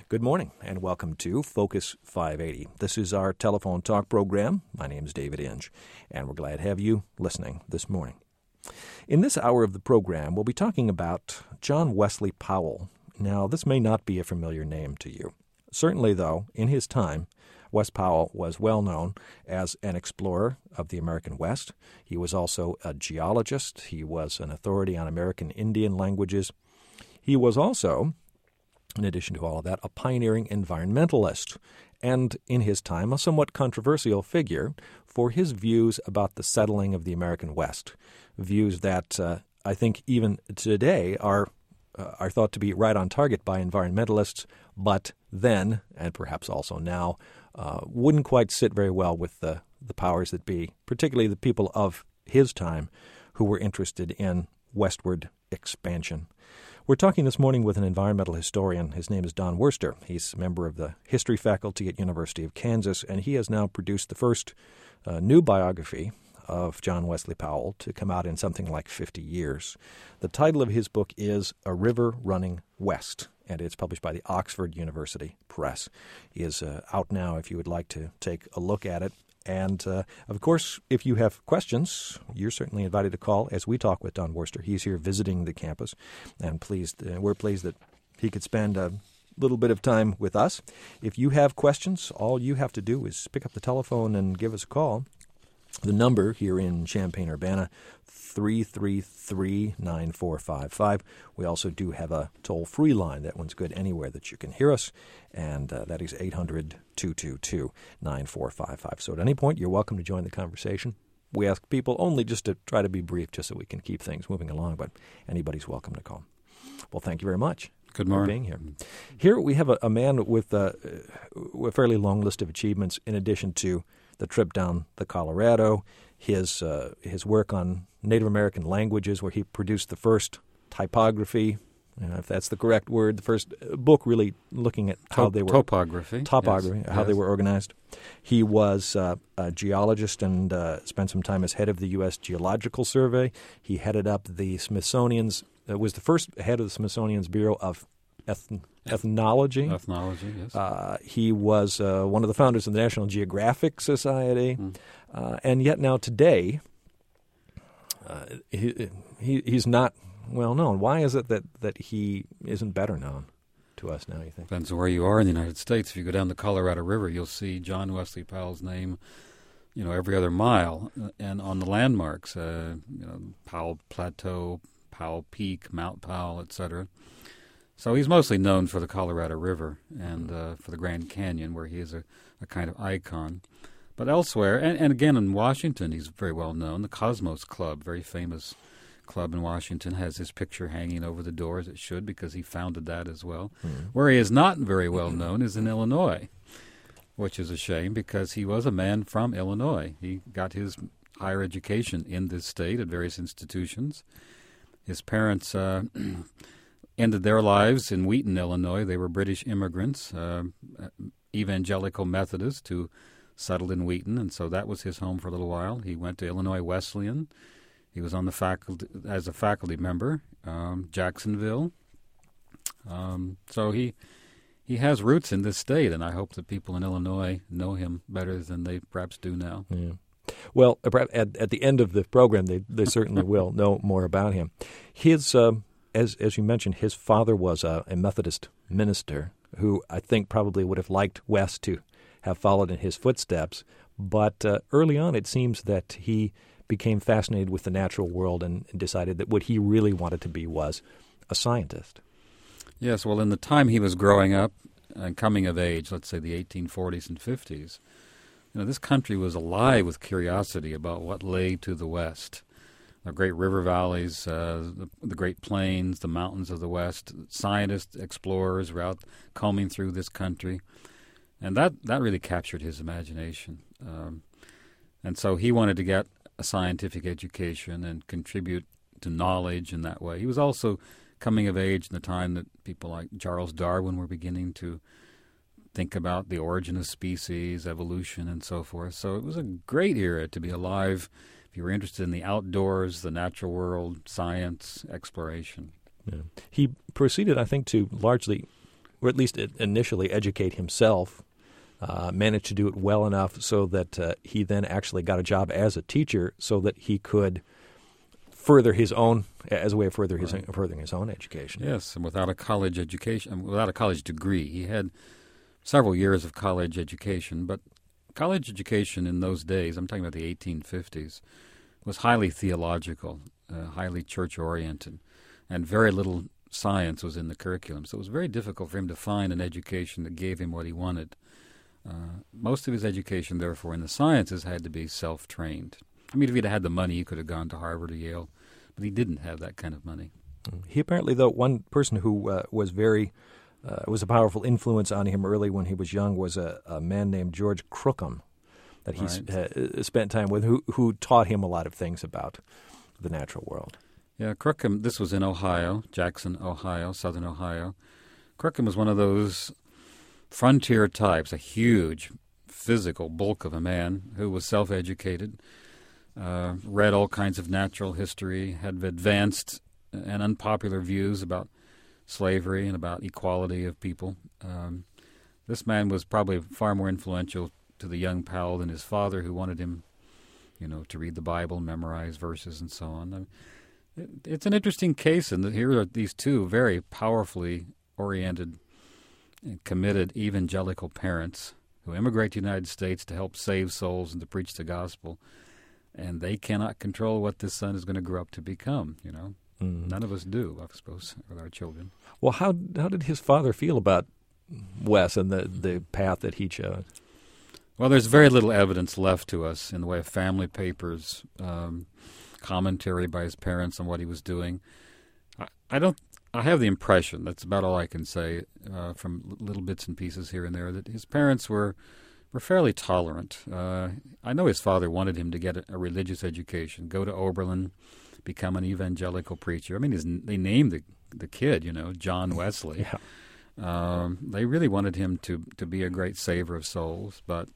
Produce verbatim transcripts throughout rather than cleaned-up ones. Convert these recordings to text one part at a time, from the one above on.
Good morning, and welcome to Focus five eighty. This is our telephone talk program. My name is David Inge, and we're glad to have you listening this morning. In this hour of the program, we'll be talking about John Wesley Powell. Now, this may not be a familiar name to you. Certainly, though, in his time, Wes Powell was well known as an explorer of the American West. He was also a geologist. He was an authority on American Indian languages. He was also, in addition to all of that, a pioneering environmentalist, and in his time a somewhat controversial figure for his views about the settling of the American West, views that uh, I think even today are uh, are thought to be right on target by environmentalists, but then, and perhaps also now, uh, wouldn't quite sit very well with the, the powers that be, particularly the people of his time who were interested in westward expansion. We're talking this morning with an environmental historian. His name is Don Worster. He's a member of the history faculty at University of Kansas, and he has now produced the first uh, new biography of John Wesley Powell to come out in something like fifty years. The title of his book is A River Running West, and it's published by the Oxford University Press. He is uh, out now if you would like to take a look at it. And, uh, of course, if you have questions, you're certainly invited to call as we talk with Don Worster. He's here visiting the campus, and pleased, uh, we're pleased that he could spend a little bit of time with us. If you have questions, all you have to do is pick up the telephone and give us a call. The number here in Champaign-Urbana, three three three, nine four five five. We also do have a toll-free line. That one's good anywhere that you can hear us, and uh, that is eight hundred, two two two, nine four five five. So at any point, you're welcome to join the conversation. We ask people only just to try to be brief, just so we can keep things moving along, but anybody's welcome to call. Well, thank you very much. Good morning. For being here. Here we have a, a man with a, a fairly long list of achievements in addition to the trip down the Colorado, his uh, his work on Native American languages, where he produced the first typography, you know, if that's the correct word, the first book really looking at how Top- they were topography, topography, yes. how yes. they were organized. He was uh, a geologist and uh, spent some time as head of the U S Geological Survey. He headed up the Smithsonian's. Uh, was the first head of the Smithsonian's Bureau of Eth- Ethnology. Ethnology, yes. Uh, he was uh, one of the founders of the National Geographic Society. Mm. Uh, and yet now today, uh, he, he he's not well known. Why is it that, that he isn't better known to us now, you think? Depends on where you are in the United States. If you go down the Colorado River, you'll see John Wesley Powell's name, you know, every other mile. And on the landmarks, uh, you know, Powell Plateau, Powell Peak, Mount Powell, et cetera. So he's mostly known for the Colorado River and uh, for the Grand Canyon, where he is a, a kind of icon. But elsewhere, and, and again in Washington, he's very well known. The Cosmos Club, very famous club in Washington, has his picture hanging over the door, as it should, because he founded that as well. Mm-hmm. Where he is not very well known is in Illinois, which is a shame, because he was a man from Illinois. He got his higher education in this state at various institutions. His parents Uh, ended their lives in Wheaton, Illinois. They were British immigrants, uh, evangelical Methodists who settled in Wheaton, and so that was his home for a little while. He went to Illinois Wesleyan. He was on the faculty as a faculty member, um, Jacksonville. Um, so he he has roots in this state, and I hope that people in Illinois know him better than they perhaps do now. Yeah. Well, at, at the end of the program, they, they certainly will know more about him. His um, As as you mentioned, his father was a, a Methodist minister who I think probably would have liked Wes to have followed in his footsteps. But uh, early on, it seems that he became fascinated with the natural world and decided that what he really wanted to be was a scientist. Yes, well, in the time he was growing up and coming of age, let's say the eighteen forties and fifties, you know, this country was alive with curiosity about what lay to the west. The great river valleys, uh, the, the great plains, the mountains of the West. Scientists, explorers were out combing through this country. And that, that really captured his imagination. Um, and so he wanted to get a scientific education and contribute to knowledge in that way. He was also coming of age in the time that people like Charles Darwin were beginning to think about the origin of species, evolution, and so forth. So it was a great era to be alive if you were interested in the outdoors, the natural world, science, exploration. Yeah. He proceeded, I think, to largely or at least initially, educate himself, uh, managed to do it well enough so that uh, he then actually got a job as a teacher so that he could further his own, as a way of further his, Right. furthering his own education. Yes, and without a college education, without a college degree. He had several years of college education, but college education in those days, I'm talking about the eighteen fifties, was highly theological, uh, highly church-oriented, and very little science was in the curriculum. So it was very difficult for him to find an education that gave him what he wanted. Uh, most of his education, therefore, in the sciences had to be self-trained. I mean, if he'd had the money, he could have gone to Harvard or Yale, but he didn't have that kind of money. He apparently, though, one person who uh, was very uh, was a powerful influence on him early when he was young was a, a man named George Crookham that he Right. uh, spent time with, who who taught him a lot of things about the natural world. Yeah, Crookham, this was in Ohio, Jackson, Ohio, southern Ohio. Crookham was one of those frontier types, a huge physical bulk of a man who was self-educated, uh, read all kinds of natural history, had advanced and unpopular views about slavery and about equality of people. Um, this man was probably far more influential to the young Powell than his father, who wanted him, you know, to read the Bible, memorize verses, and so on. I mean, it, it's an interesting case, and here are these two very powerfully oriented and committed evangelical parents who immigrate to the United States to help save souls and to preach the gospel, and they cannot control what this son is going to grow up to become, you know. Mm. None of us do, I suppose, with our children. Well, how how did his father feel about Wes and the, the path that he chose? Well, there's very little evidence left to us in the way of family papers, um, commentary by his parents on what he was doing. I, I don't. I have the impression, that's about all I can say uh, from little bits and pieces here and there, that his parents were were fairly tolerant. Uh, I know his father wanted him to get a, a religious education, go to Oberlin, become an evangelical preacher. I mean, his, they named the the kid, you know, John Wesley. Yeah. Um, they really wanted him to, to be a great saver of souls, but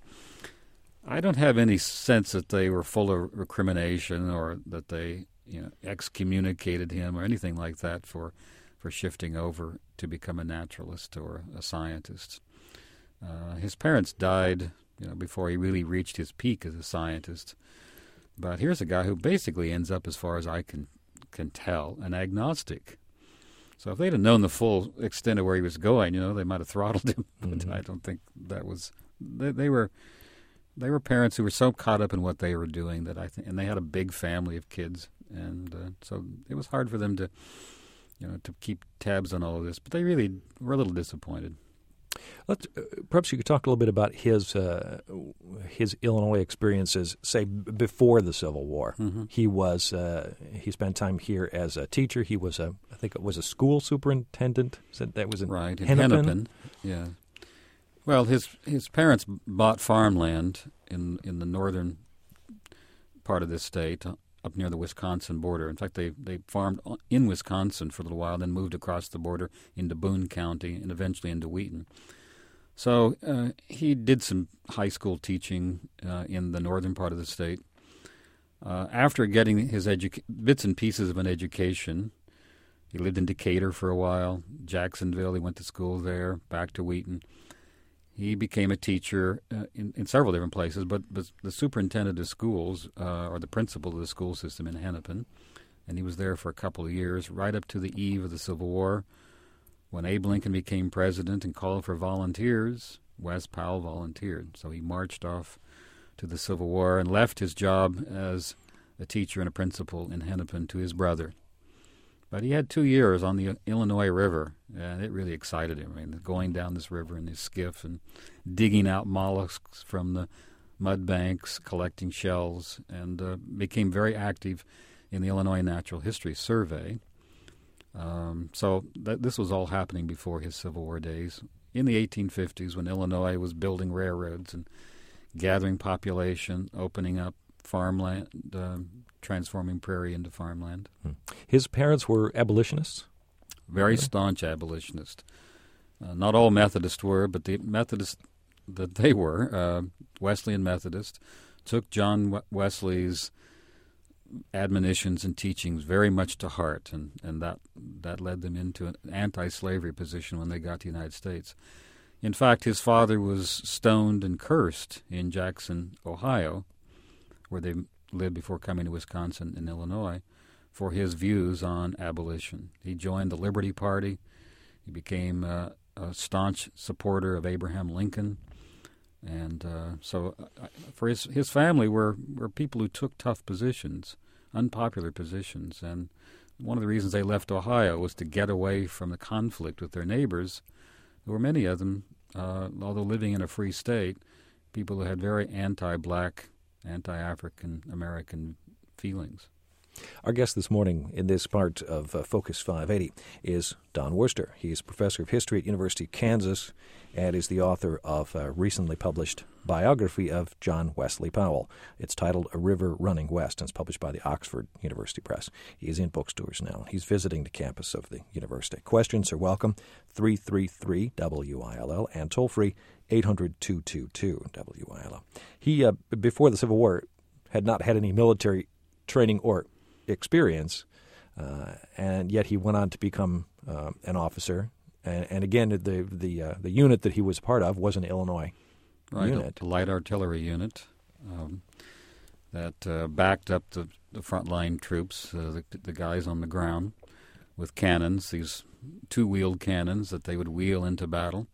I don't have any sense that they were full of recrimination or that they, you know, excommunicated him or anything like that for for shifting over to become a naturalist or a scientist. Uh, his parents died, you know, before he really reached his peak as a scientist. But here's a guy who basically ends up, as far as I can can tell, an agnostic. So if they'd have known the full extent of where he was going, you know, they might have throttled him. But Mm-hmm. I don't think that was. They, they were they were parents who were so caught up in what they were doing that I think, and they had a big family of kids, and uh, so it was hard for them to, you know, to keep tabs on all of this. But they really were a little disappointed. Let's, uh, perhaps you could talk a little bit about his uh, his Illinois experiences, say b- before the Civil War. Mm-hmm. He was uh, he spent time here as a teacher. He was a I think it was a school superintendent. That that was in Right, in Hennepin. Hennepin. Yeah. Well, his his parents bought farmland in in the northern part of this state, uh, up near the Wisconsin border. In fact, they, they farmed in Wisconsin for a little while, then moved across the border into Boone County and eventually into Wheaton. So uh, he did some high school teaching uh, in the northern part of the state. Uh, after getting his educa- bits and pieces of an education, he lived in Decatur for a while, Jacksonville. He went to school there, back to Wheaton. He became a teacher uh, in, in several different places, but, but the superintendent of schools, uh, or the principal of the school system in Hennepin, and he was there for a couple of years, right up to the eve of the Civil War. When Abe Lincoln became president and called for volunteers, Wes Powell volunteered. So he marched off to the Civil War and left his job as a teacher and a principal in Hennepin to his brother. But he had two years on the Illinois River, and it really excited him. I mean, going down this river in his skiff and digging out mollusks from the mud banks, collecting shells, and uh, became very active in the Illinois Natural History Survey. Um, so th- this was all happening before his Civil War days. In the eighteen fifties, when Illinois was building railroads and gathering population, opening up farmland, uh, transforming prairie into farmland. His parents were abolitionists? Very staunch abolitionists. Uh, not all Methodists were, but the Methodists that they were, uh, Wesleyan Methodist, took John Wesley's admonitions and teachings very much to heart, and, and that that led them into an anti-slavery position when they got to the United States. In fact, his father was stoned and cursed in Jackson, Ohio, where they lived before coming to Wisconsin and Illinois, for his views on abolition. He joined the Liberty Party. He became uh, a staunch supporter of Abraham Lincoln. And uh, so uh, for his his family were, were people who took tough positions, unpopular positions. And one of the reasons they left Ohio was to get away from the conflict with their neighbors, who were many of them, uh, although living in a free state, people who had very anti-black, anti-African American feelings. Our guest this morning in this part of uh, Focus five eighty is Don Worster. He is professor of history at University of Kansas and is the author of a recently published biography of John Wesley Powell. It's titled A River Running West, and it's published by the Oxford University Press. He is in bookstores now. He's visiting the campus of the university. Questions are welcome, three three three W I L L, and toll-free eight hundred, two two two, W I L L. He, uh, before the Civil War, had not had any military training or experience, uh, and yet he went on to become uh, an officer. And, and again, the the uh, the unit that he was part of was an Illinois right, unit, a light artillery unit um, that uh, backed up the, the frontline troops, uh, the, the guys on the ground, with cannons, these two-wheeled cannons that they would wheel into battle.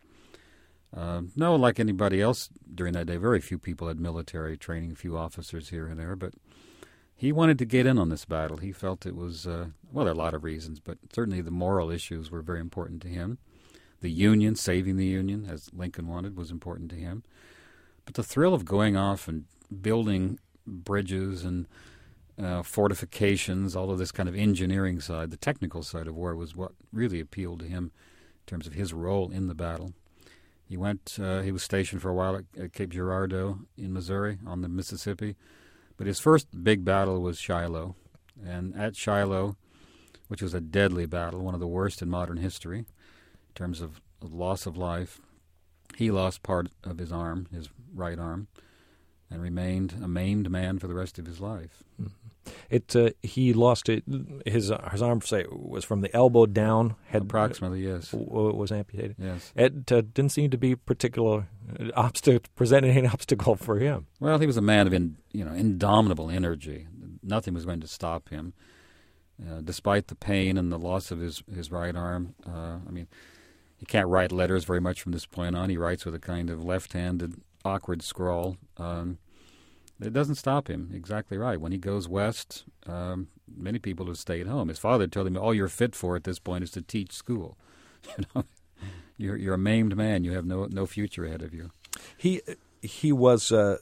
Uh, no, like anybody else during that day, very few people had military training, a few officers here and there, but he wanted to get in on this battle. He felt it was, uh, well, there are a lot of reasons, but certainly the moral issues were very important to him. The Union, saving the Union, as Lincoln wanted, was important to him. But the thrill of going off and building bridges and uh, fortifications, all of this kind of engineering side, the technical side of war, was what really appealed to him in terms of his role in the battle. He went, uh, he was stationed for a while at, at Cape Girardeau in Missouri on the Mississippi. But his first big battle was Shiloh. And at Shiloh, which was a deadly battle, one of the worst in modern history in terms of loss of life, he lost part of his arm, his right arm, and remained a maimed man for the rest of his life. Mm-hmm. It uh, he lost it. His his arm, say, was from the elbow down. Had approximately, yes. W- was amputated. Yes. It uh, didn't seem to be particular obstacle, presenting any obstacle for him. Well, he was a man of in, you know indomitable energy. Nothing was going to stop him, uh, despite the pain and the loss of his his right arm. Uh, I mean, he can't write letters very much from this point on. He writes with a kind of left-handed, awkward scrawl. Um, It doesn't stop him. Exactly right. When he goes west, um, many people have stayed home. His father told him, all you're fit for at this point is to teach school. You know, you're you're a maimed man. You have no no future ahead of you. He he was, uh,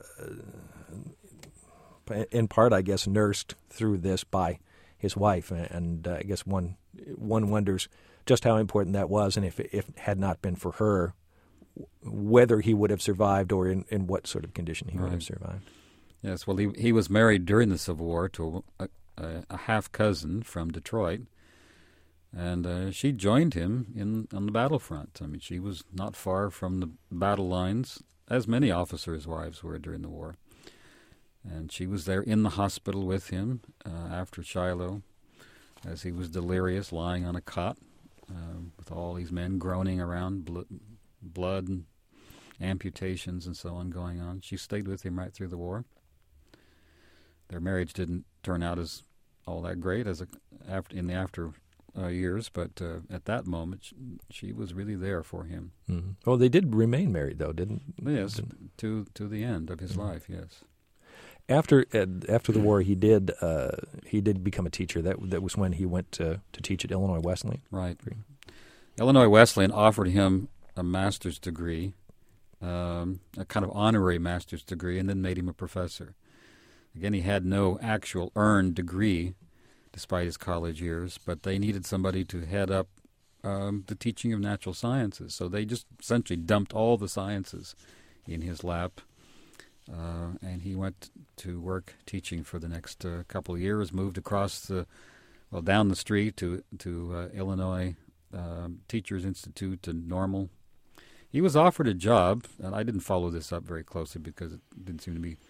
in part, I guess, nursed through this by his wife, and uh, I guess one one wonders just how important that was, and if if it had not been for her, whether he would have survived, or in, in what sort of condition he right. would have survived. Yes, well, he he was married during the Civil War to a, a, a half-cousin from Detroit, and uh, she joined him in on the battlefront. I mean, she was not far from the battle lines, as many officers' wives were during the war. And she was there in the hospital with him uh, after Shiloh, as he was delirious, lying on a cot, uh, with all these men groaning around, bl- blood and amputations and so on going on. She stayed with him right through the war. Their marriage didn't turn out as all that great as a, after in the after uh, years, but uh, at that moment, she, she was really there for him. Mm-hmm. Well, they did remain married, though, didn't? Yes, didn't? to to the end of his Mm-hmm. life. Yes. After uh, after the war, he did uh, he did become a teacher. That that was when he went to to teach at Illinois Wesleyan. Right. Illinois Wesleyan offered him a master's degree, um, a kind of honorary master's degree, and then made him a professor. Again, he had no actual earned degree, despite his college years, but they needed somebody to head up um, the teaching of natural sciences. So they just essentially dumped all the sciences in his lap, uh, and he went to work teaching for the next uh, couple of years, moved across the, well, down the street to, to uh, Illinois uh, Teachers Institute in Normal. He was offered a job, and I didn't follow this up very closely because it didn't seem to be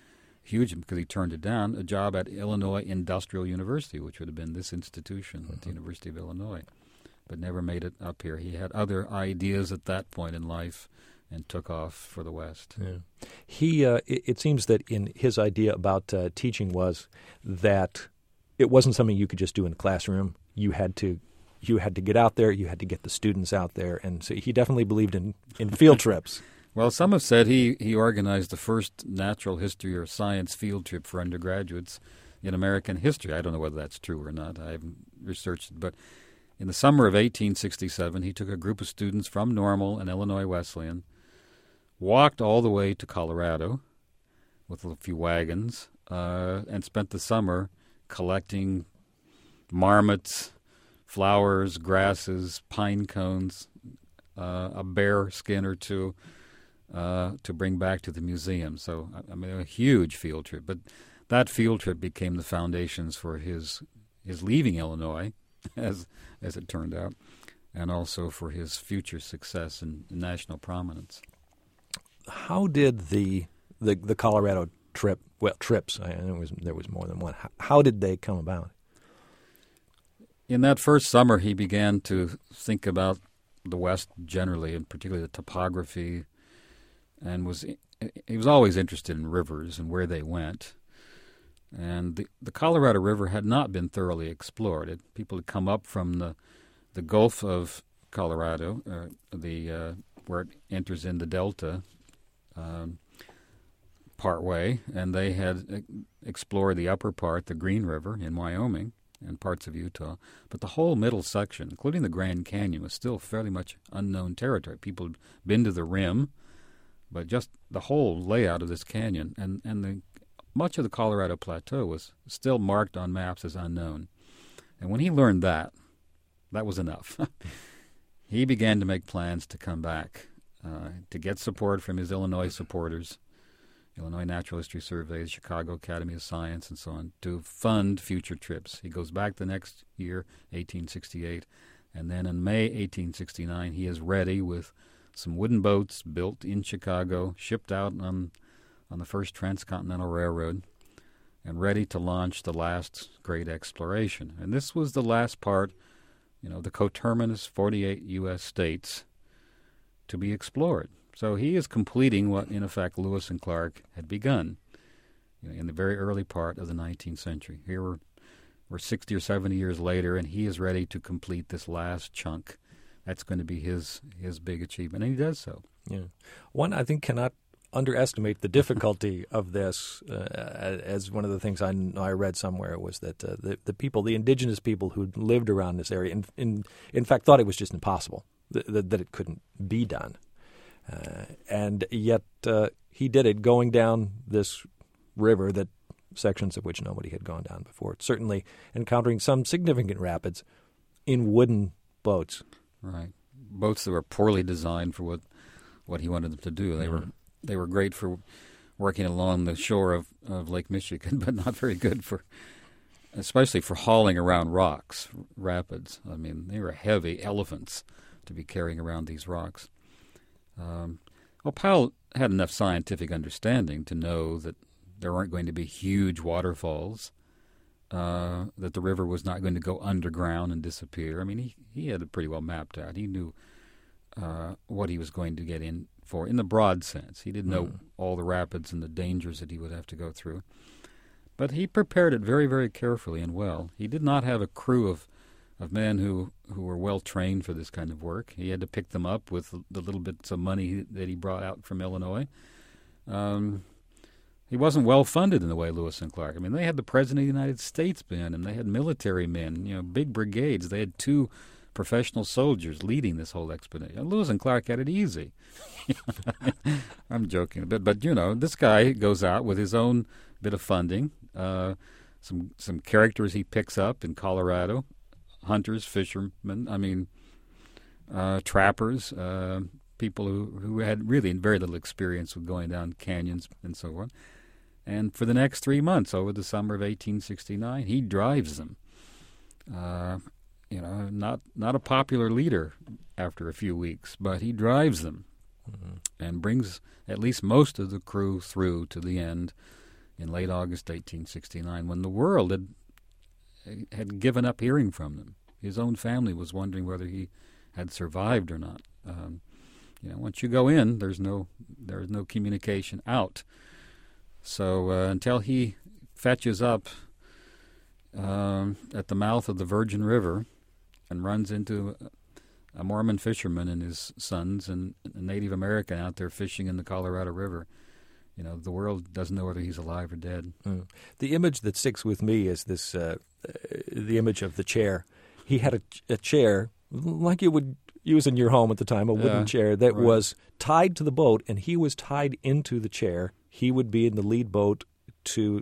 huge because he turned it down, a job at Illinois Industrial University, which would have been this institution mm-hmm. at the University of Illinois, but never made it up here. He had other ideas at that point in life and took off for the West. Yeah. He, uh, it, it seems that in his idea about uh, teaching was that it wasn't something you could just do in a classroom. You had to you had to get out there, you had to get the students out there, and so he definitely believed in, in field trips. Well, some have said he, he organized the first natural history or science field trip for undergraduates in American history. I don't know whether that's true or not. I haven't researched it. But in the summer of eighteen sixty-seven, he took a group of students from Normal and Illinois Wesleyan, walked all the way to Colorado with a few wagons, uh, and spent the summer collecting marmots, flowers, grasses, pine cones, uh, a bear skin or two, Uh, to bring back to the museum. So, I mean, a huge field trip. But that field trip became the foundations for his his leaving Illinois, as as it turned out, and also for his future success and national prominence. How did the the, the Colorado trip, well, trips, I know it was, there was more than one, how, how did they come about? In that first summer, he began to think about the West generally, and particularly the topography, and was he was always interested in rivers and where they went. And the, the Colorado River had not been thoroughly explored. It, people had come up from the the Gulf of Colorado, uh, the uh, where it enters in the delta, um, part way, and they had uh, explored the upper part, the Green River in Wyoming and parts of Utah. But the whole middle section, including the Grand Canyon, was still fairly much unknown territory. People had been to the rim, but just the whole layout of this canyon and, and the much of the Colorado Plateau was still marked on maps as unknown. And when he learned that, that was enough. He began to make plans to come back, uh, to get support from his Illinois supporters, Illinois Natural History Survey, the Chicago Academy of Science, and so on, to fund future trips. He goes back the next year, eighteen sixty-eight, and then in May eighteen sixty-nine, he is ready with some wooden boats built in Chicago, shipped out on on the first transcontinental railroad, and ready to launch the last great exploration. And this was the last part, you know, the coterminous forty-eight U S states to be explored. So he is completing what, in effect, Lewis and Clark had begun, you know, in the very early part of the nineteenth century. Here we're, we're sixty or seventy years later, and he is ready to complete this last chunk. That's going to be his his big achievement, and he does so. Yeah, one I think cannot underestimate the difficulty of this. Uh, as one of the things I, I read somewhere was that uh, the the people, the indigenous people who lived around this area, in in, in fact, thought it was just impossible that, that, that it couldn't be done, uh, and yet uh, he did it, going down this river that sections of which nobody had gone down before. Certainly, encountering some significant rapids in wooden boats. Right, boats that were poorly designed for what what he wanted them to do. They mm-hmm. were they were great for working along the shore of, of Lake Michigan, but not very good for, especially for hauling around rocks, rapids. I mean, they were heavy elephants to be carrying around these rocks. Um, well, Powell had enough scientific understanding to know that there weren't going to be huge waterfalls, uh, that the river was not going to go underground and disappear. I mean, he, he had it pretty well mapped out. He knew uh, what he was going to get in for, in the broad sense. He didn't know mm. all the rapids and the dangers that he would have to go through. But he prepared it very, very carefully and well. He did not have a crew of, of men who, who were well-trained for this kind of work. He had to pick them up with the little bits of money that he brought out from Illinois. Um, he wasn't well-funded in the way Lewis and Clark. I mean, they had the President of the United States men, and they had military men, you know, big brigades. They had two professional soldiers leading this whole expedition. Lewis and Clark had it easy. I'm joking a bit, but, you know, this guy goes out with his own bit of funding, uh, some some characters he picks up in Colorado, hunters, fishermen, I mean, uh, trappers, uh, people who, who had really very little experience with going down canyons and so on. And for the next three months, over the summer of eighteen sixty-nine, he drives them. Uh, you know, not not a popular leader after a few weeks, but he drives them mm-hmm. and brings at least most of the crew through to the end in late August eighteen sixty-nine, when the world had had given up hearing from them. His own family was wondering whether he had survived or not. Um, you know, once you go in, there's no there's no communication out. So uh, until he fetches up um, at the mouth of the Virgin River and runs into a Mormon fisherman and his sons and a Native American out there fishing in the Colorado River, you know, the world doesn't know whether he's alive or dead. Mm. The image that sticks with me is this: uh, the image of the chair. He had a, a chair like you would use in your home at the time, a wooden Yeah, chair that right. was tied to the boat, and he was tied into the chair. He would be in the lead boat to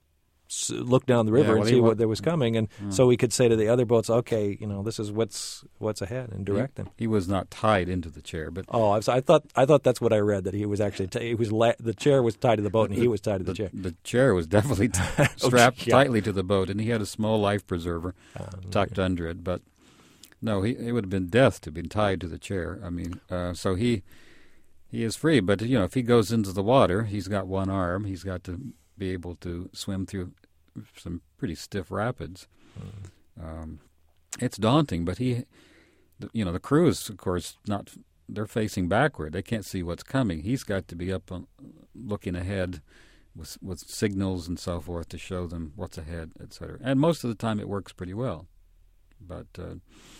s- look down the river Yeah, and well, see he wa- what there was coming, and Mm. so he could say to the other boats, "Okay, you know, this is what's what's ahead," and direct them. He was not tied into the chair, but Oh, I, was, I thought I thought that's what I read, that he was actually t- he was la- the chair was tied to the boat and he was tied to the, the, chair. the chair was definitely t- Oh, strapped yeah. tightly to the boat, and he had a small life preserver Um, tucked under it. But no, he it would have been death to be tied to the chair. I mean, uh, so he he is free. But you know, if he goes into the water, he's got one arm. He's got to be able to swim through some pretty stiff rapids. Mm. Um, it's daunting, but he, the- you know, the crew is of course not. They're facing backward. They can't see what's coming. He's got to be up on, looking ahead with with signals and so forth to show them what's ahead, et cetera. And most of the time it works pretty well. But uh,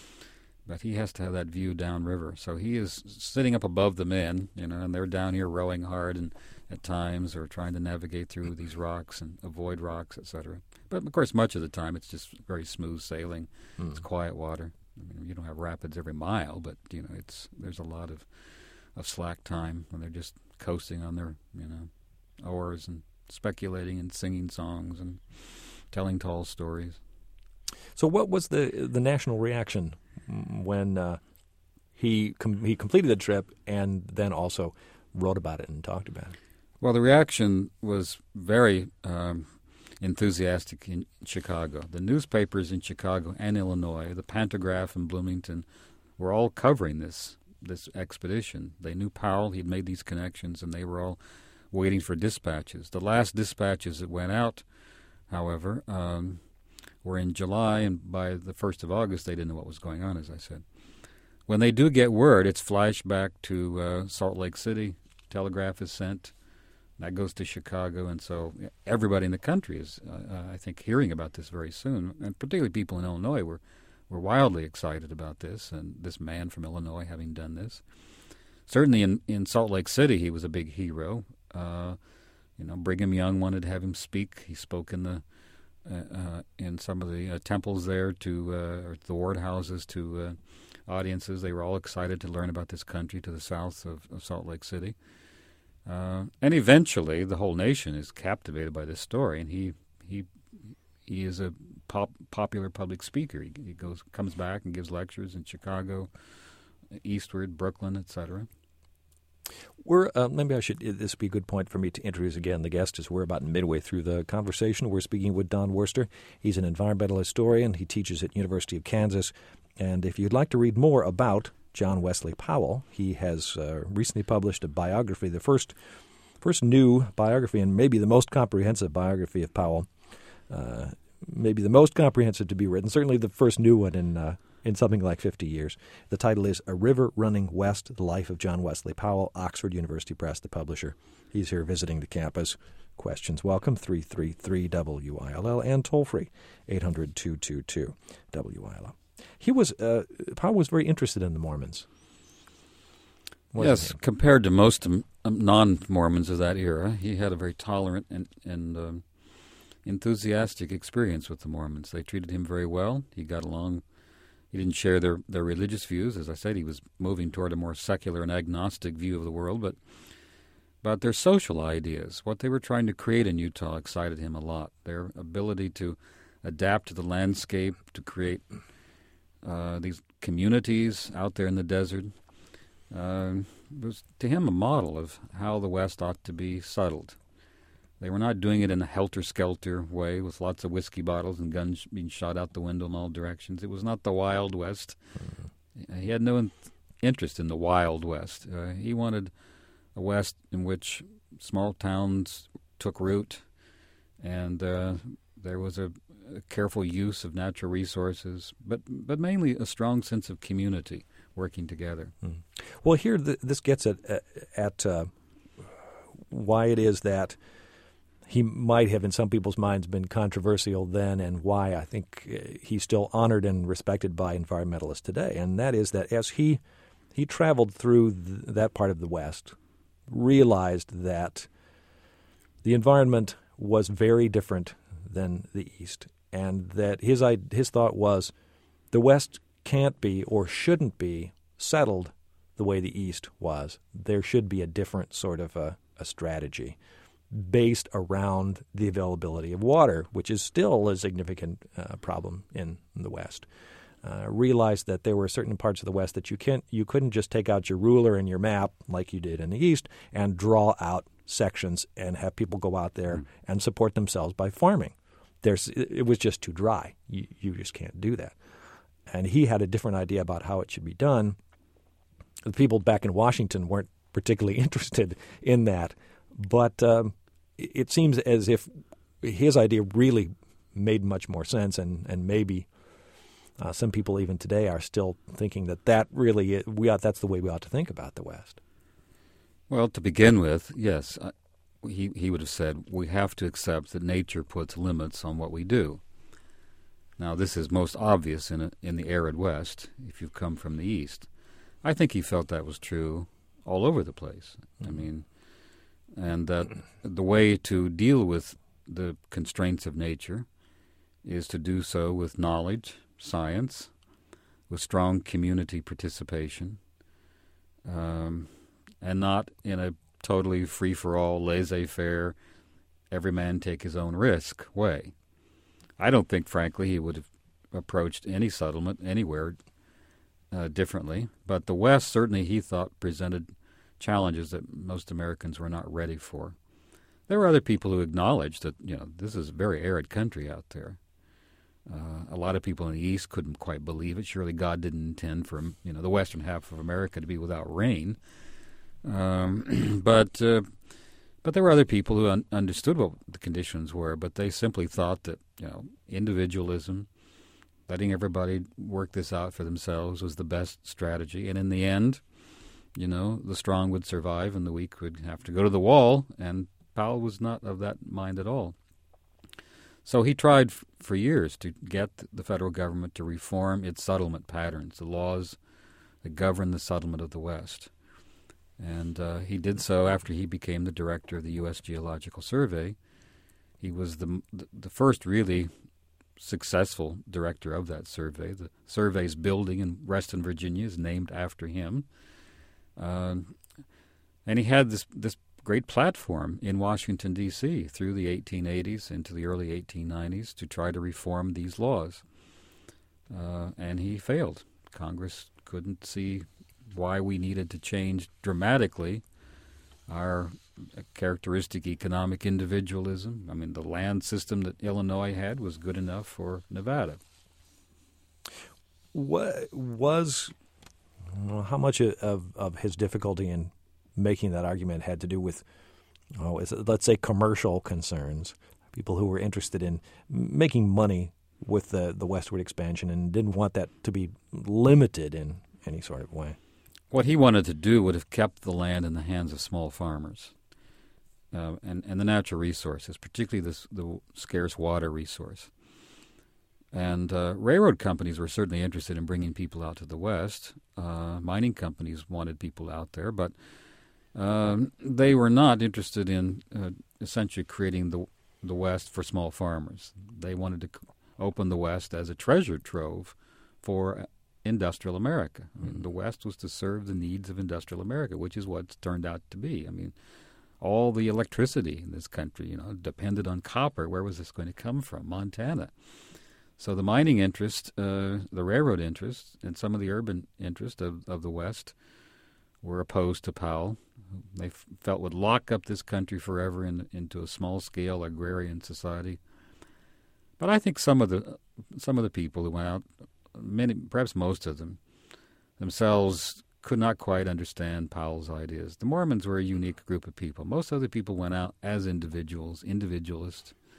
but he has to have that view downriver. So he is sitting up above the men, you know, and they're down here rowing hard and at times or trying to navigate through these rocks and avoid rocks, et cetera. But of course, much of the time it's just very smooth sailing. Mm. It's quiet water. I mean, you don't have rapids every mile, but you know, it's there's a lot of of slack time when they're just coasting on their you know oars and speculating and singing songs and telling tall stories. So, what was the the national reaction when uh, he com- he completed the trip and then also wrote about it and talked about it? Well, the reaction was very um, enthusiastic in Chicago. The newspapers in Chicago and Illinois, the Pantograph in Bloomington, were all covering this this expedition. They knew Powell; he'd made these connections, and they were all waiting for dispatches. The last dispatches that went out, however, um, were in July, and by the first of August, they didn't know what was going on, as I said. When they do get word, it's flashed back to uh, Salt Lake City. Telegraph is sent. That goes to Chicago, and so everybody in the country is, uh, I think, hearing about this very soon, and particularly people in Illinois were, were wildly excited about this, and this man from Illinois having done this. Certainly in, in Salt Lake City, he was a big hero. Uh, you know, Brigham Young wanted to have him speak. He spoke in the uh, uh, in some of the uh, temples there to uh, or the ward houses to uh, audiences. They were all excited to learn about this country to the south of, of Salt Lake City. Uh, and eventually, the whole nation is captivated by this story, and he he he is a pop, popular public speaker. He, he goes comes back and gives lectures in Chicago, eastward, Brooklyn, et cetera. We're uh, maybe I should. This would be a good point for me to introduce again the guest, as we're about midway through the conversation. We're speaking with Don Worster. He's an environmental historian. He teaches at University of Kansas. And if you'd like to read more about John Wesley Powell, he has uh, recently published a biography, the first first new biography, and maybe the most comprehensive biography of Powell. Uh, maybe the most comprehensive to be written. Certainly the first new one in uh, in something like fifty years. The title is A River Running West, The Life of John Wesley Powell, Oxford University Press, the publisher. He's here visiting the campus. Questions welcome, three three three W I L L, and toll-free, eight hundred, two two two, W I L L. He was, uh, Powell was very interested in the Mormons. Wasn't Yes, he? compared to most um, non-Mormons of that era, he had a very tolerant and, and um, enthusiastic experience with the Mormons. They treated him very well. He got along. He didn't share their, their religious views. As I said, he was moving toward a more secular and agnostic view of the world, but but their social ideas, what they were trying to create in Utah, excited him a lot. Their ability to adapt to the landscape, to create uh, these communities out there in the desert, uh, was to him a model of how the West ought to be settled. They were not doing it in a helter-skelter way with lots of whiskey bottles and guns being shot out the window in all directions. It was not the Wild West. Mm-hmm. He had no in- interest in the Wild West. Uh, he wanted a West in which small towns took root, And uh, there was a, a careful use of natural resources, but but mainly a strong sense of community working together. Mm. Well, here th- this gets at, at uh, why it is that he might have, in some people's minds, been controversial then, and why I think uh, he's still honored and respected by environmentalists today. And that is that as he he traveled through th- that part of the West, realized that the environment was very different than the East, and that his his thought was the West can't be or shouldn't be settled the way the East was. There should be a different sort of a, a strategy based around the availability of water, which is still a significant uh, problem in, in the West. Uh, realized that there were certain parts of the West that you can't, you couldn't just take out your ruler and your map like you did in the East and draw out sections and have people go out there mm. and support themselves by farming. There's, it was just too dry. You, you just can't do that. And he had a different idea about how it should be done. The people back in Washington weren't particularly interested in that. But um, it seems as if his idea really made much more sense, and, and maybe uh, some people even today are still thinking that that really we ought, that's the way we ought to think about the West. Well, to begin with, yes, uh, he he would have said we have to accept that nature puts limits on what we do. Now, this is most obvious in a, in the arid West if you've come from the East. I think he felt that was true all over the place. Mm-hmm. I mean. And that the way to deal with the constraints of nature is to do so with knowledge, science, with strong community participation, um, and not in a totally free-for-all, laissez-faire, every man take his own risk way. I don't think, frankly, he would have approached any settlement anywhere uh, differently, but the West certainly, he thought, presented challenges that most Americans were not ready for. There were other people who acknowledged that, you know, this is a very arid country out there. Uh, a lot of people in the East couldn't quite believe it. Surely God didn't intend for, you know, the western half of America to be without rain. Um, but uh, but there were other people who un- understood what the conditions were, but they simply thought that, you know, individualism, letting everybody work this out for themselves was the best strategy. And in the end, you know, the strong would survive and the weak would have to go to the wall, and Powell was not of that mind at all. So he tried f- for years to get the federal government to reform its settlement patterns, the laws that govern the settlement of the West. And uh, he did so after he became the director of the U S Geological Survey. He was the the first really successful director of that survey. The survey's building in Reston, Virginia is named after him. Uh, and he had this this great platform in Washington, D C through the eighteen eighties into the early eighteen nineties to try to reform these laws. Uh, and he failed. Congress couldn't see why we needed to change dramatically our characteristic economic individualism. I mean, the land system that Illinois had was good enough for Nevada. What was... Well, how much of, of his difficulty in making that argument had to do with, oh, is it, let's say, commercial concerns, people who were interested in making money with the, the westward expansion and didn't want that to be limited in any sort of way? What he wanted to do would have kept the land in the hands of small farmers uh, and, and the natural resources, particularly this, the scarce water resource. And uh, railroad companies were certainly interested in bringing people out to the West. Uh, mining companies wanted people out there, but um, they were not interested in uh, essentially creating the the West for small farmers. They wanted to open the West as a treasure trove for industrial America. I mean, the West was to serve the needs of industrial America, which is what it's turned out to be. I mean, all the electricity in this country, you know, depended on copper. Where was this going to come from? Montana. So the mining interest, uh, the railroad interest, and some of the urban interest of, of the West were opposed to Powell. They f- felt would lock up this country forever in, into a small-scale agrarian society. But I think some of the some of the people who went out, many, perhaps most of them, themselves could not quite understand Powell's ideas. The Mormons were a unique group of people. Most other people went out as individuals, individualists,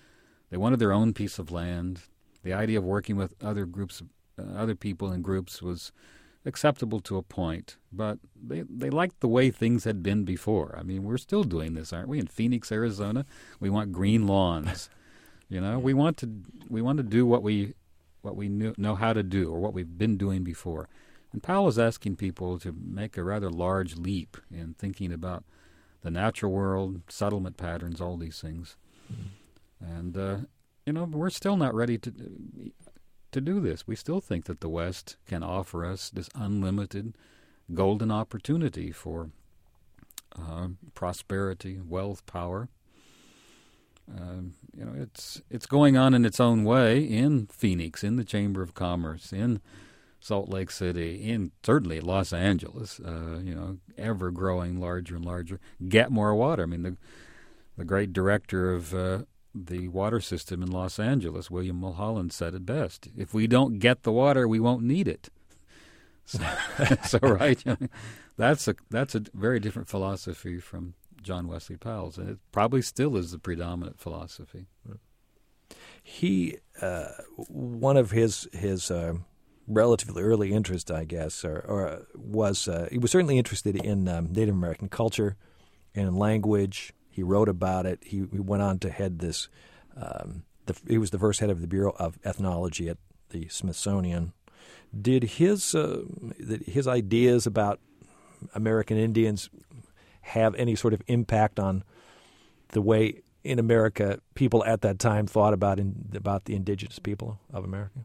They wanted their own piece of land. The idea of working with other groups, uh, other people in groups was acceptable to a point, but they they liked the way things had been before. I mean, we're still doing this, aren't we? In Phoenix, Arizona, we want green lawns. You know, we want to we want to do what we what we knew, know how to do, or what we've been doing before. And Powell is asking people to make a rather large leap in thinking about the natural world, settlement patterns, all these things. Mm-hmm. And uh, you know, we're still not ready to to do this. We still think that the West can offer us this unlimited golden opportunity for uh, prosperity, wealth, power. Uh, you know, it's it's going on in its own way in Phoenix, in the Chamber of Commerce, in Salt Lake City, in certainly Los Angeles. Uh, you know, ever growing larger and larger. Get more water. I mean, the the great director of uh, the water system in Los Angeles, William Mulholland, said it best: "If we don't get the water, we won't need it." So, so right, you know, that's a that's a very different philosophy from John Wesley Powell's, and it probably still is the predominant philosophy. He, uh, one of his his uh, relatively early interests, I guess, or, or was uh, he was certainly interested in um, Native American culture and language. He wrote about it. He, he went on to head this. Um, the, he was the first head of the Bureau of Ethnology at the Smithsonian. Did his uh, his ideas about American Indians have any sort of impact on the way in America people at that time thought about in, about the indigenous people of America?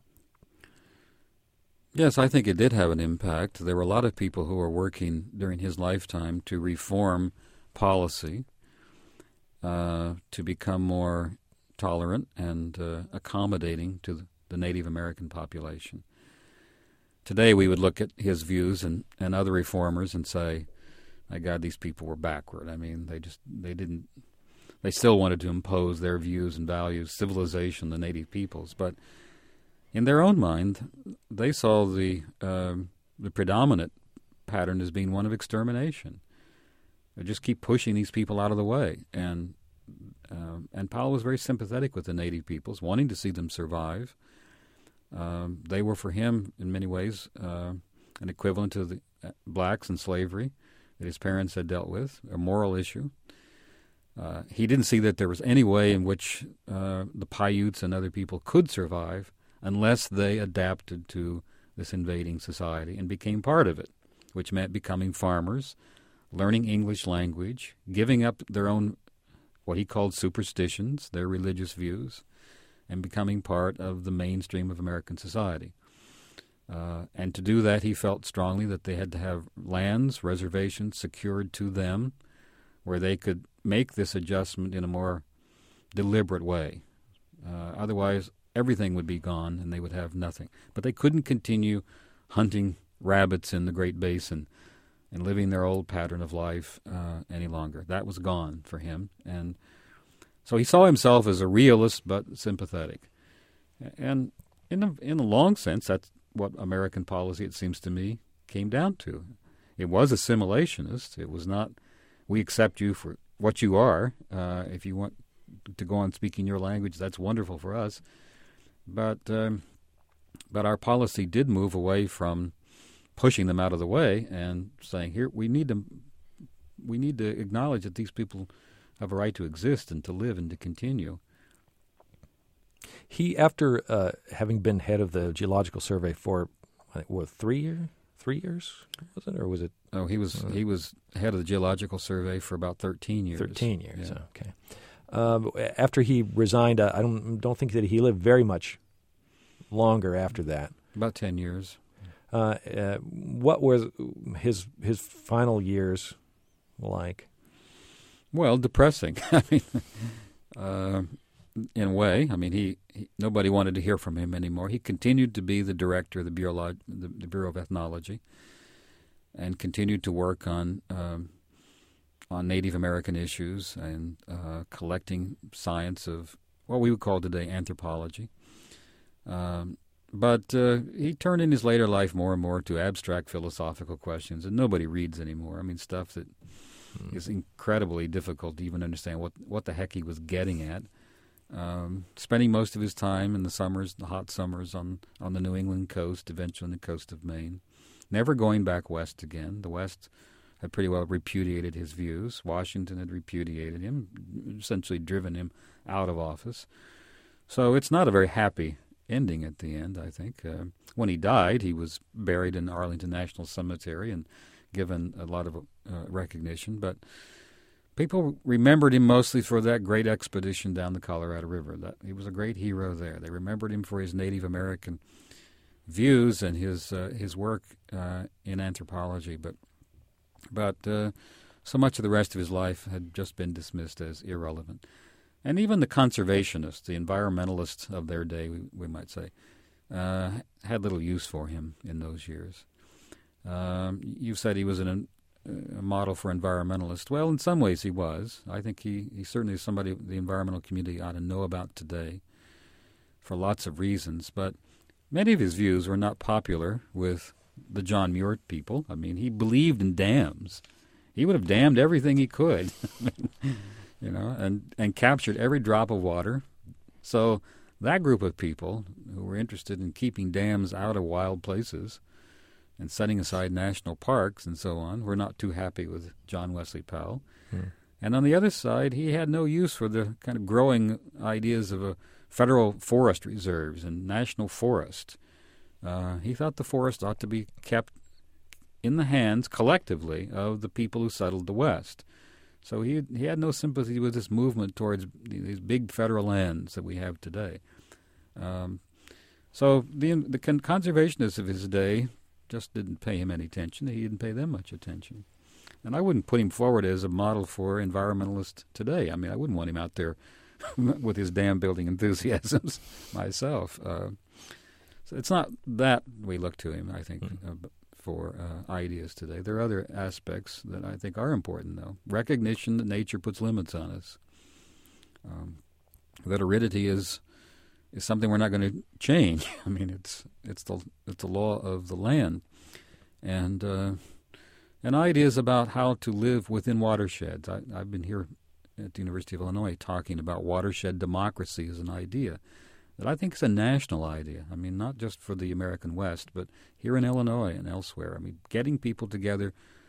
Yes, I think it did have an impact. There were a lot of people who were working during his lifetime to reform policy, uh, to become more tolerant and uh, accommodating to the, the Native American population. Today we would look at his views and, and other reformers and say, my God, these people were backward. I mean, they just, they didn't, they still wanted to impose their views and values, civilization, the native peoples. But in their own mind, they saw the uh, the predominant pattern as being one of extermination. They just keep pushing these people out of the way. And, uh, and Powell was very sympathetic with the native peoples, wanting to see them survive. Um, they were, for him, in many ways, uh, an equivalent to the uh, blacks in slavery that his parents had dealt with, a moral issue. Uh, he didn't see that there was any way in which uh, the Paiutes and other people could survive unless they adapted to this invading society and became part of it, which meant becoming farmers, learning English language, giving up their own, what he called superstitions, their religious views, and becoming part of the mainstream of American society. Uh, and to do that, he felt strongly that they had to have lands, reservations secured to them where they could make this adjustment in a more deliberate way. Uh, otherwise, everything would be gone and they would have nothing. But they couldn't continue hunting rabbits in the Great Basin and living their old pattern of life uh, any longer. That was gone for him. And so he saw himself as a realist but sympathetic. And in a, in a long sense, that's what American policy, it seems to me, came down to. It was assimilationist. It was not, we accept you for what you are. Uh, if you want to go on speaking your language, that's wonderful for us. But um, but our policy did move away from pushing them out of the way and saying, here, we need to we need to acknowledge that these people have a right to exist and to live and to continue. He, after uh, having been head of the Geological Survey for what, three years, three years was it, or was it? Oh, he was uh, he was head of the Geological Survey for about thirteen years. Thirteen years, yeah. Okay. Um, after he resigned, I don't don't think that he lived very much longer after that. About ten years. Uh, uh, what was his his final years like? Well, depressing. I mean, uh, in a way. I mean, he, he nobody wanted to hear from him anymore. He continued to be the director of the Bureau, the, the Bureau of Ethnology, and continued to work on um, on Native American issues and uh, collecting science of what we would call today anthropology. Um, but uh, he turned in his later life more and more to abstract philosophical questions, and nobody reads anymore. I mean, stuff that hmm. is incredibly difficult to even understand what, what the heck he was getting at. um, spending most of his time in the summers, the hot summers, on, on the New England coast, eventually on the coast of Maine. Never going back west again. The West had pretty well repudiated his views. Washington had repudiated him, essentially driven him out of office. So it's not a very happy ending at the end, I think. Uh, when he died, he was buried in Arlington National Cemetery and given a lot of uh, recognition. But people remembered him mostly for that great expedition down the Colorado River. That he was a great hero there. They remembered him for his Native American views and his uh, his work uh, in anthropology. But but uh, so much of the rest of his life had just been dismissed as irrelevant. And even the conservationists, the environmentalists of their day, we, we might say, uh, had little use for him in those years. Um, you said he was an, a model for environmentalists. Well, in some ways he was. I think he, he certainly is somebody the environmental community ought to know about today for lots of reasons. But many of his views were not popular with the John Muir people. I mean, he believed in dams. He would have dammed everything he could. You know, and, and captured every drop of water. So that group of people who were interested in keeping dams out of wild places and setting aside national parks and so on were not too happy with John Wesley Powell. Hmm. And on the other side, he had no use for the kind of growing ideas of a federal forest reserves and national forest. Uh, he thought the forest ought to be kept in the hands collectively of the people who settled the West. So he he had no sympathy with this movement towards these big federal lands that we have today. Um, so the the conservationists of his day just didn't pay him any attention. He didn't pay them much attention. And I wouldn't put him forward as a model for environmentalists today. I mean, I wouldn't want him out there with his dam building enthusiasms myself. Uh, so it's not that we look to him, I think, mm-hmm. uh, for uh, ideas today. There are other aspects that I think are important, though. Recognition that nature puts limits on us. Um, that aridity is is something we're not going to change. I mean, it's it's the it's the law of the land, and uh, and ideas about how to live within watersheds. I, I've been here at the University of Illinois talking about watershed democracy as an idea that I think is a national idea. I mean, not just for the American West, but here in Illinois and elsewhere. I mean, getting people together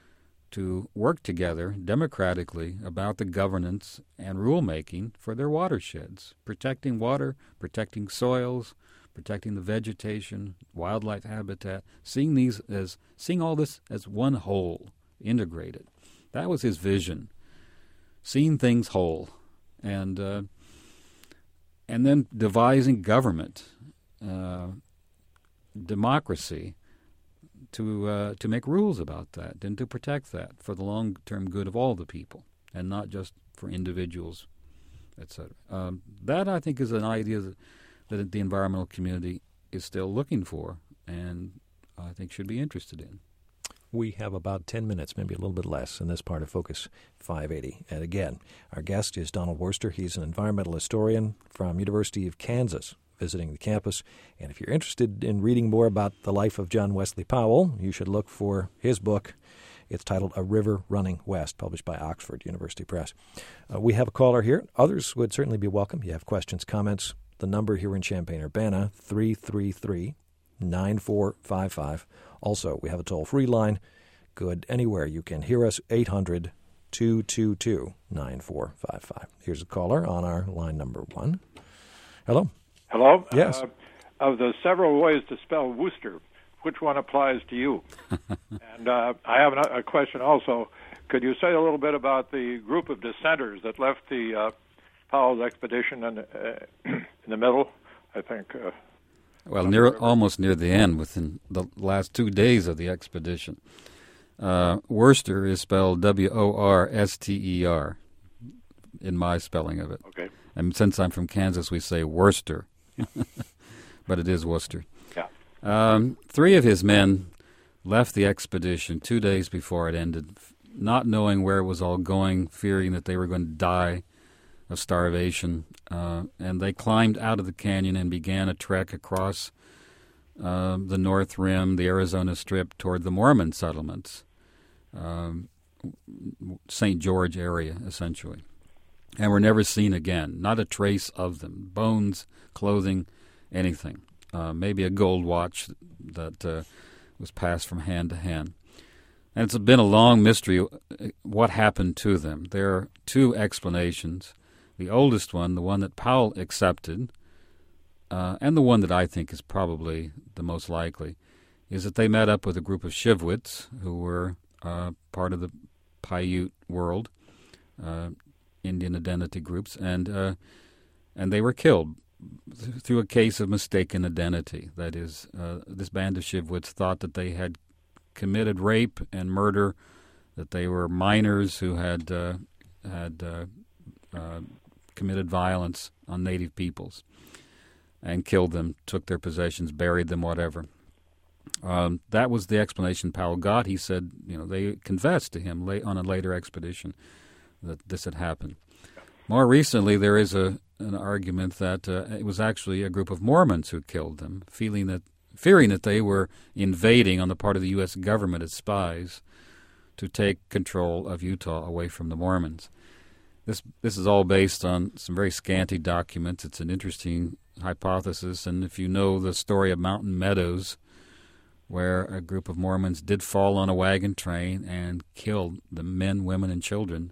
to work together democratically about the governance and rulemaking for their watersheds, protecting water, protecting soils, protecting the vegetation, wildlife habitat, seeing these as seeing all this as one whole, integrated. That was his vision, seeing things whole, and uh, and then devising government, uh, democracy, to uh, to make rules about that and to protect that for the long-term good of all the people and not just for individuals, et cetera. Um, that, I think, is an idea that, that the environmental community is still looking for and I think should be interested in. We have about ten minutes, maybe a little bit less, in this part of Focus five eighty. And again, our guest is Donald Worster. He's an environmental historian from University of Kansas, visiting the campus. And if you're interested in reading more about the life of John Wesley Powell, you should look for his book. It's titled A River Running West, published by Oxford University Press. Uh, we have a caller here. Others would certainly be welcome. You have questions, comments. The number here in Champaign-Urbana, three three three, nine four five five. Also, we have a toll-free line. Good anywhere you can hear us, eight hundred, two two two, nine four five five. Here's a caller on our line number one. Hello. Hello? Yes. Uh, of the several ways to spell Worcester, which one applies to you? And uh, I have a question also. Could you say a little bit about the group of dissenters that left the uh, Powell's expedition in, uh, in the middle, I think? Uh, well, near almost near the end, within the last two days of the expedition. Uh, Worcester is spelled W O R S T E R in my spelling of it. Okay. And since I'm from Kansas, we say Worcester. But it is Worcester. Yeah. Um, three of his men left the expedition two days before it ended, not knowing where it was all going, fearing that they were going to die of starvation. Uh, and they climbed out of the canyon and began a trek across uh, the North Rim, the Arizona Strip, toward the Mormon settlements, um, Saint George area, essentially. and were never seen again. Not a trace of them. Bones, clothing, anything. Uh, maybe a gold watch that uh, was passed from hand to hand. And it's been a long mystery what happened to them. There are two explanations. The oldest one, the one that Powell accepted, uh, and the one that I think is probably the most likely, is that they met up with a group of Shivwits who were uh, part of the Paiute world, uh, Indian identity groups, and uh, and they were killed th- through a case of mistaken identity. That is, uh, this band of Shivwits thought that they had committed rape and murder, that they were minors who had uh, had uh, uh, committed violence on native peoples and killed them, took their possessions, buried them, whatever. Um, that was the explanation Powell got. He said, you know, they confessed to him late on a later expedition that this had happened. More recently, there is a an argument that uh, it was actually a group of Mormons who killed them, feeling that, fearing that they were invading on the part of the U S government as spies to take control of Utah away from the Mormons. This this is all based on some very scanty documents. It's an interesting hypothesis, and if you know the story of Mountain Meadows, where a group of Mormons did fall on a wagon train and killed the men, women, and children,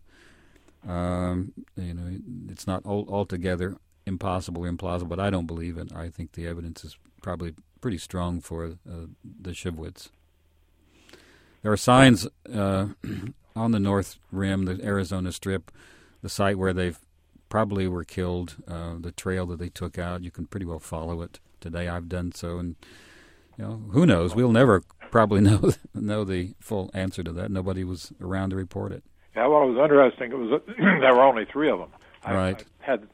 um, you know, it's not all, altogether impossible or implausible, but I don't believe it. I think the evidence is probably pretty strong for uh, the Shivwits. There are signs uh, on the North Rim, the Arizona Strip, the site where they probably were killed, uh, the trail that they took out. You can pretty well follow it today. I've done so, and you know, who knows? We'll never probably know know the full answer to that. Nobody was around to report it. Yeah, well, it was interesting. It was there were only three of them. I, right. I had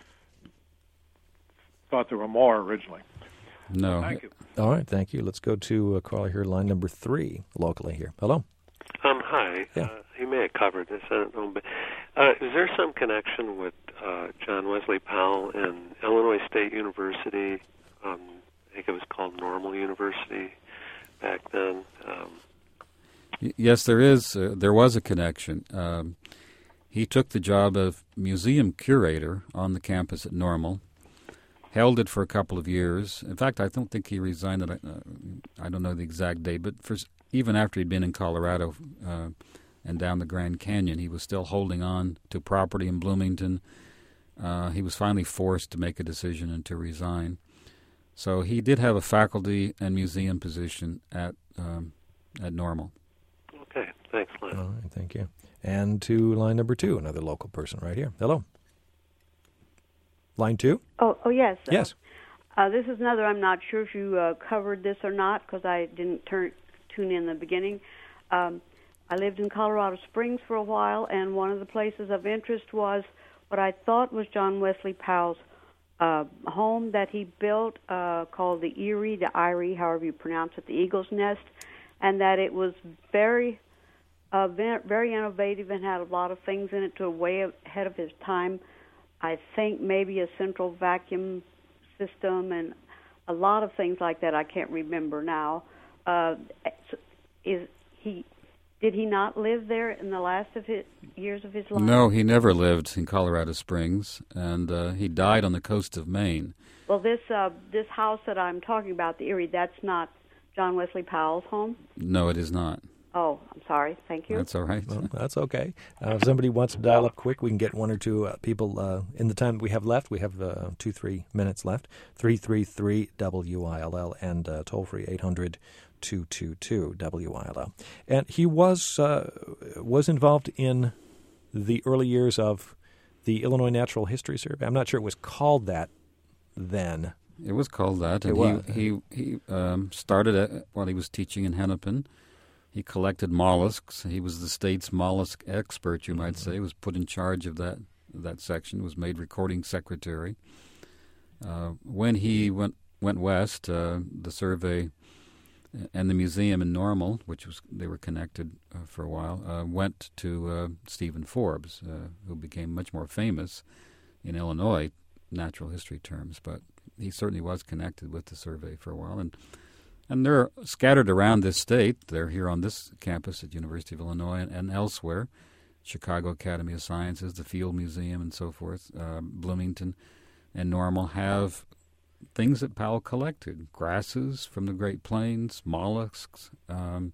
thought there were more originally. No. Thank you. All right, thank you. Let's go to a caller here, line number three, locally here. Hello. Um, hi. Yeah. Uh, you may have covered this, I don't know, but uh, is there some connection with uh, John Wesley Powell and Illinois State University? Um, I think it was called Normal University back then. Um, y- yes, there is. Uh, there was a connection. Um, he took the job of museum curator on the campus at Normal. Held it for a couple of years. In fact, I don't think he resigned. It. Uh, I don't know the exact date, but for, even after he'd been in Colorado uh, and down the Grand Canyon, he was still holding on to property in Bloomington. Uh, he was finally forced to make a decision and to resign. So he did have a faculty and museum position at um, at Normal. okay, thanks, Len. All right, thank you. And to line number two, another local person right here. Hello. Line two? Oh, oh yes. Yes. Uh, uh, this is another. I'm not sure if you uh, covered this or not because I didn't turn tune in the beginning. Um, I lived in Colorado Springs for a while, and one of the places of interest was what I thought was John Wesley Powell's uh, home that he built uh, called the Eyrie, the Eyrie, however you pronounce it, the Eagle's Nest, and that it was very, uh, very innovative and had a lot of things in it to way ahead of his time. I think maybe a central vacuum system and a lot of things like that. I can't remember now. Uh, is he? Did he not live there in the last of his years of his life? No, he never lived in Colorado Springs, and uh, he died on the coast of Maine. Well, this uh, this house that I'm talking about, the Eyrie, that's not John Wesley Powell's home? No, it is not. Oh, I'm sorry. Thank you. That's all right. Well, that's okay. Uh, if somebody wants to dial up quick, we can get one or two uh, people uh, in the time that we have left. We have uh, two, three minutes left. three three three W I L L and uh, toll-free eight hundred two two two W I L L. And he was uh, was involved in the early years of the Illinois Natural History Survey. I'm not sure it was called that then. It was called that. And It was. he he, he um, started it while he was teaching in Hennepin. He collected mollusks. He was the state's mollusk expert, you might say. He was put in charge of that that section. Was made recording secretary. Uh, when he went went west, uh, the survey and the museum in Normal, which was they were connected uh, for a while, uh, went to uh, Stephen Forbes, uh, who became much more famous in Illinois natural history terms. But he certainly was connected with the survey for a while, and. And they're scattered around this state. They're here on this campus at University of Illinois and, and elsewhere. Chicago Academy of Sciences, the Field Museum, and so forth, uh, Bloomington and Normal have things that Powell collected: grasses from the Great Plains, mollusks, um,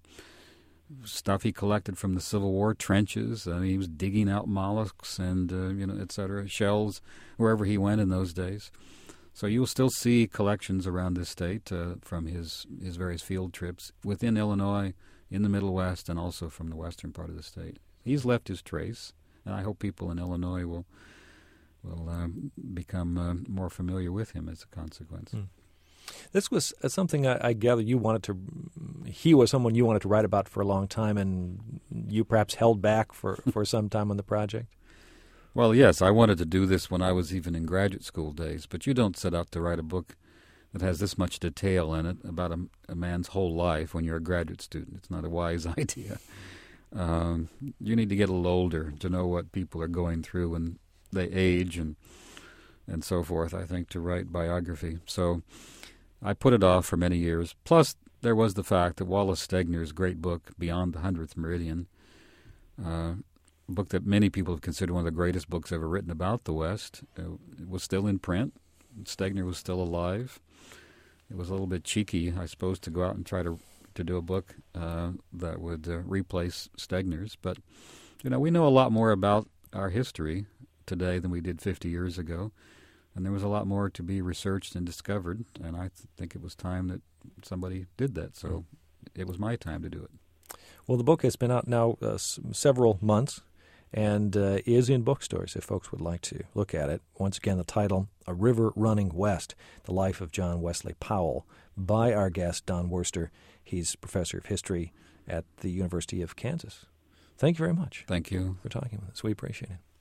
stuff he collected from the Civil War, trenches. Uh, he was digging out mollusks and uh, you know, et cetera, shells wherever he went in those days. So you'll still see collections around this state uh, from his his various field trips within Illinois, in the Middle West, and also from the western part of the state. He's left his trace, and I hope people in Illinois will will uh, become uh, more familiar with him as a consequence. Mm. This was uh, something I, I gather you wanted to. He was someone you wanted to write about for a long time, and you perhaps held back for, for some time on the project. Well, yes, I wanted to do this when I was even in graduate school days, but you don't set out to write a book that has this much detail in it about a, a man's whole life when you're a graduate student. It's not a wise idea. Um, you need to get a little older to know what people are going through when they age and and so forth, I think, to write biography. So I put it off for many years. Plus, there was the fact that Wallace Stegner's great book, Beyond the Hundredth Meridian, uh, a book that many people have considered one of the greatest books ever written about the West, uh, it was still in print. Stegner was still alive. It was a little bit cheeky, I suppose, to go out and try to to do a book uh, that would uh, replace Stegner's. But, you know, we know a lot more about our history today than we did fifty years ago. And there was a lot more to be researched and discovered. And I th- think it was time that somebody did that. So it was my time to do it. Well, the book has been out now uh, s- several months and uh, is in bookstores if folks would like to look at it. Once again, the title, A River Running West, The Life of John Wesley Powell, by our guest, Don Worster. He's professor of history at the University of Kansas. Thank you very much. Thank you for talking with us. We appreciate it.